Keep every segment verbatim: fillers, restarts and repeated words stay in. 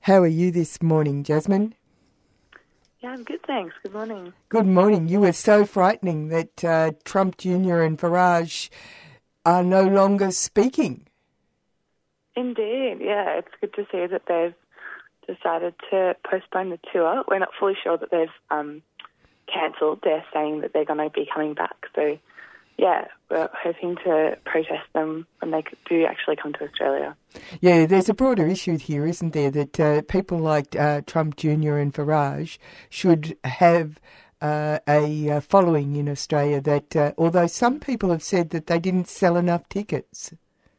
How are you this morning, Jasmine? Yeah, I'm good, thanks. Good morning. Good morning. You were so frightening that uh, Trump Junior and Farage are no longer speaking. Indeed, yeah. It's good to see that they've decided to postpone the tour. We're not fully sure that they've um, cancelled. They're saying that they're going to be coming back. So, yeah, we're hoping to protest them when they do actually come to Australia. Yeah, there's a broader issue here, isn't there, that uh, people like uh, Trump Junior and Farage should have uh, a uh, following in Australia that, uh, although some people have said that they didn't sell enough tickets.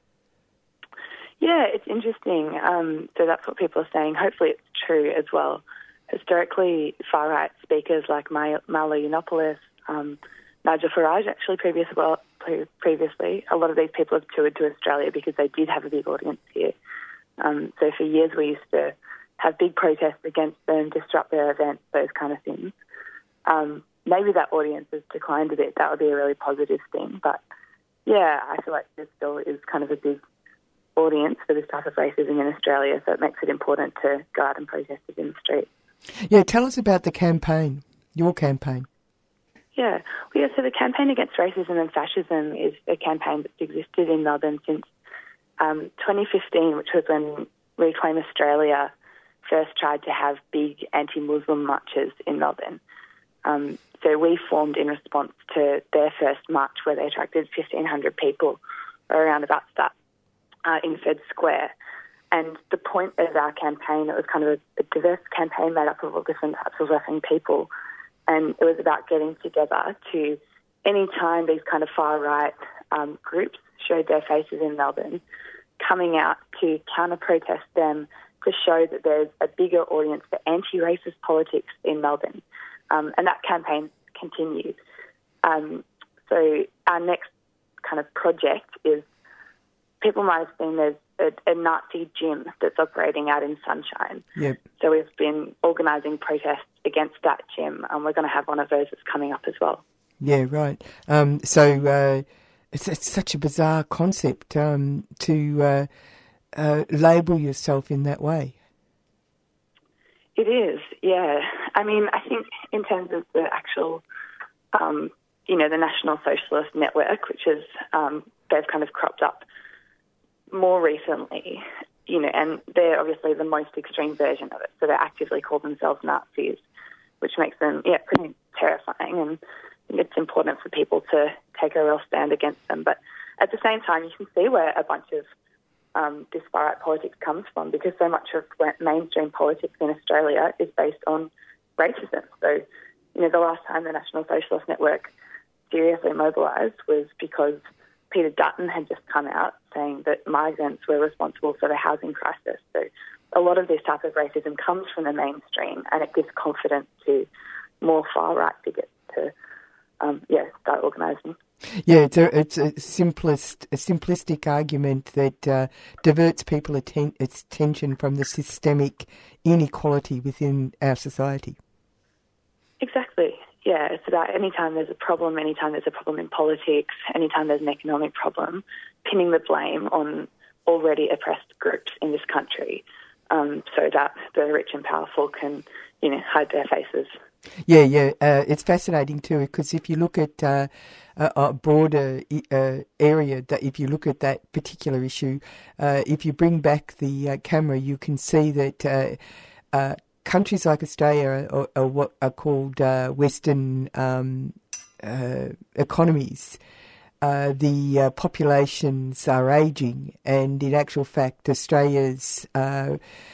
Yeah, it's interesting. Um, so that's what people are saying. Hopefully it's true as well. Historically, far-right speakers like Milo Yiannopoulos, um, Nigel Farage, actually previous, well, pre- previously, a lot of these people have toured to Australia because they did have a big audience here. Um, so for years we used to have big protests against them, disrupt their events, those kind of things. Um, maybe that audience has declined a bit. That would be a really positive thing. But, yeah, I feel like there still is kind of a big audience for this type of racism in Australia, so it makes it important to go out and protest it in the street. Yeah, tell us about the campaign, your campaign. Yeah, well, yeah, so the Campaign Against Racism and Fascism is a campaign that's existed in Melbourne since um, twenty fifteen, which was when Reclaim Australia first tried to have big anti-Muslim marches in Melbourne. Um, so we formed in response to their first march where they attracted fifteen hundred people, or around about that, uh, in Fed Square. And the point of our campaign, it was kind of a, a diverse campaign made up of all different types of working people. And it was about getting together to, any time these kind of far-right um, groups showed their faces in Melbourne, coming out to counter-protest them, to show that there's a bigger audience for anti-racist politics in Melbourne. Um, and that campaign continues. Um, so our next kind of project is, people might have seen there's a, a Nazi gym that's operating out in Sunshine. Yep. So we've been organising protests against that gym, and we're going to have one of those that's coming up as well. Yeah, right. Um, so uh, it's, it's such a bizarre concept um, to uh, uh, label yourself in that way. It is, yeah. I mean, I think in terms of the actual, um, you know, the National Socialist Network, which is, um, they've kind of cropped up more recently, you know, and they're obviously the most extreme version of it. So they actively call themselves Nazis, which makes them, yeah, pretty terrifying. And I think it's important for people to take a real stand against them. But at the same time, you can see where a bunch of um, this far-right politics comes from, because so much of mainstream politics in Australia is based on racism. So, you know, the last time the National Socialist Network seriously mobilised was because Peter Dutton had just come out saying that migrants were responsible for the housing crisis. So a lot of this type of racism comes from the mainstream, and it gives confidence to more far-right figures to, um, yeah, start organising. Yeah, it's a, it's a simplest, a simplistic argument that uh, diverts people atten- its attention from the systemic inequality within our society. Exactly. Yeah, it's about any time there's a problem, any time there's a problem in politics, any time there's an economic problem, pinning the blame on already oppressed groups in this country, um, so that the rich and powerful can, you know, hide their faces. Yeah, yeah, uh, it's fascinating too, because if you look at uh, a, a broader uh, area, that if you look at that particular issue, uh, if you bring back the uh, camera, you can see that uh, uh, countries like Australia are, are what are called uh, Western um, uh, economies. Uh, the uh, populations are ageing, and in actual fact, Australia's uh,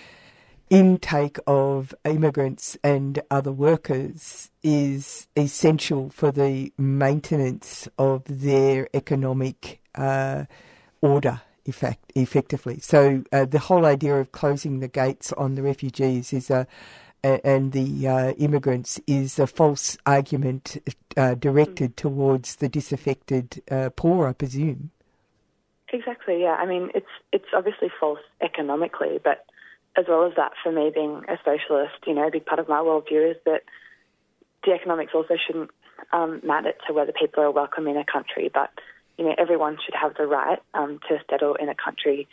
intake of immigrants and other workers is essential for the maintenance of their economic uh, order, effect, effectively. So uh, the whole idea of closing the gates on the refugees is a, a and the uh, immigrants is a false argument uh, directed towards the disaffected uh, poor, I presume. Exactly, yeah. I mean, it's it's obviously false economically, but as well as that, for me being a socialist, you know, a big part of my worldview is that the economics also shouldn't um, matter to whether people are welcome in a country, but, you know, everyone should have the right um, to settle in a country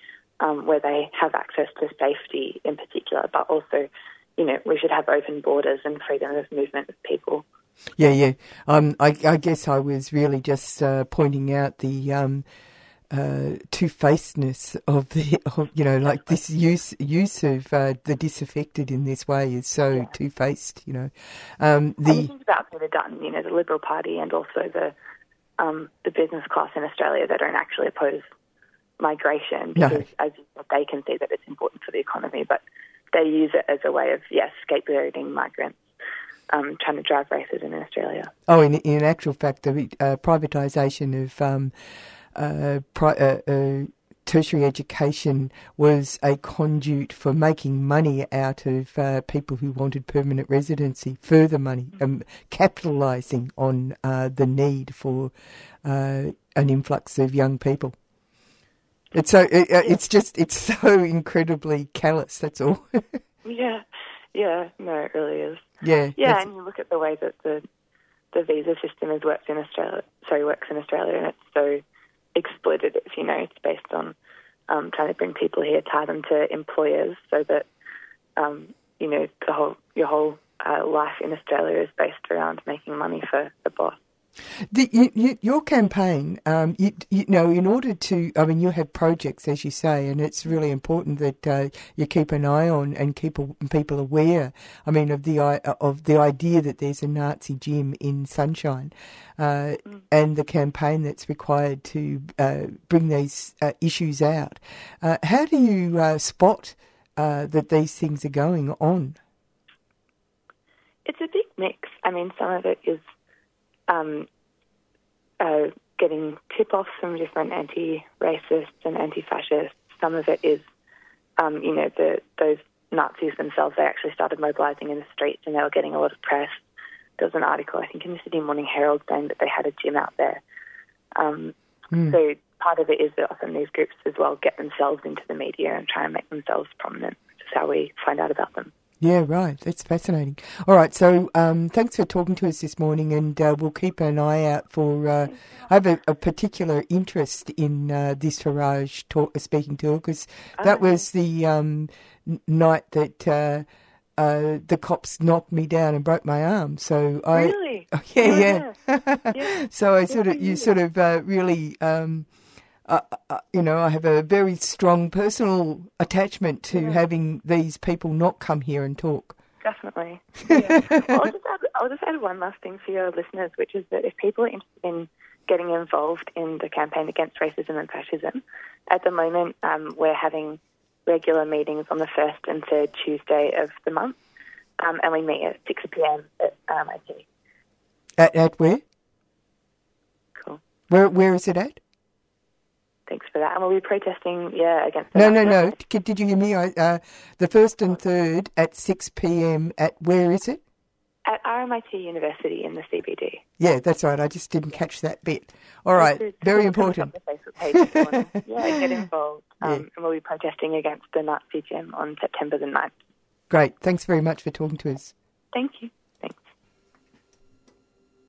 um, where they have access to safety in particular, but also, you know, we should have open borders and freedom of movement of people. Yeah, yeah. Um, I, I guess I was really just uh, pointing out the um, uh, two-facedness of the, of, you know, like this use use of uh, the disaffected in this way is so yeah. two-faced, you know. Um, the and you think about Peter Dutton, you know, the Liberal Party and also the um, the business class in Australia that don't actually oppose migration because, no. as you said, they can see that it's important for the economy, but they use it as a way of, yes, scapegoating migrants, um, trying to drive racism in Australia. Oh, in, in actual fact, the uh, privatisation of um, uh, pri- uh, uh, tertiary education was a conduit for making money out of uh, people who wanted permanent residency, further money, um, capitalising on uh, the need for uh, an influx of young people. It's so it, uh, it's just it's so incredibly callous. That's all. yeah, yeah, no, it really is. Yeah, yeah, and you look at the way that the the visa system has worked in Australia. Sorry, works in Australia, and it's so exploitative. You know, it's based on um, trying to bring people here, tie them to employers, so that um, you know the whole your whole uh, life in Australia is based around making money for the boss. The, you, you, your campaign, um, you, you know, in order to, I mean, you have projects, as you say, and it's really important that uh, you keep an eye on and keep people aware. I mean, of the of the idea that there's a Nazi gym in Sunshine, uh, mm. and the campaign that's required to uh, bring these uh, issues out. Uh, how do you uh, spot uh, that these things are going on? It's a big mix. I mean, some of it is Um, uh, getting tip-offs from different anti-racists and anti-fascists. Some of it is, um, you know, the, those Nazis themselves, they actually started mobilising in the streets and they were getting a lot of press. There was an article, I think, in the Sydney Morning Herald saying that they had a gym out there. Um, mm. So part of it is that often these groups as well get themselves into the media and try and make themselves prominent, which is how we find out about them. Yeah, right. That's fascinating. All right, so um, thanks for talking to us this morning, and uh, we'll keep an eye out for... Uh, I have a, a particular interest in uh, this Farage talk, speaking tour, because that oh, was the um, n- night that uh, uh, the cops knocked me down and broke my arm. So I, Really? Oh, yeah, yeah. yeah. yeah. So I sort of, you sort of uh, really... Um, Uh, uh, you know, I have a very strong personal attachment to yeah. having these people not come here and talk. Definitely. Yeah. well, I'll, just add, I'll just add one last thing for your listeners, which is that if people are interested in getting involved in the campaign against racism and fascism, at the moment um, we're having regular meetings on the first and third Tuesday of the month, um, and we meet at six p.m. at R M I T. At, at where? Cool. Where Where is it at? Thanks for that. And we'll be protesting, yeah, against the... No, no, no. Did, did you hear me? Uh, the first and third at six p.m. at where is it? At R M I T University in the C B D. Yeah, that's right. I just didn't catch that bit. All right. It's very important. On the Facebook page if you want to, yeah, get involved. Um, yeah. And we'll be protesting against the Nazi gym on September the ninth. Great. Thanks very much for talking to us. Thank you.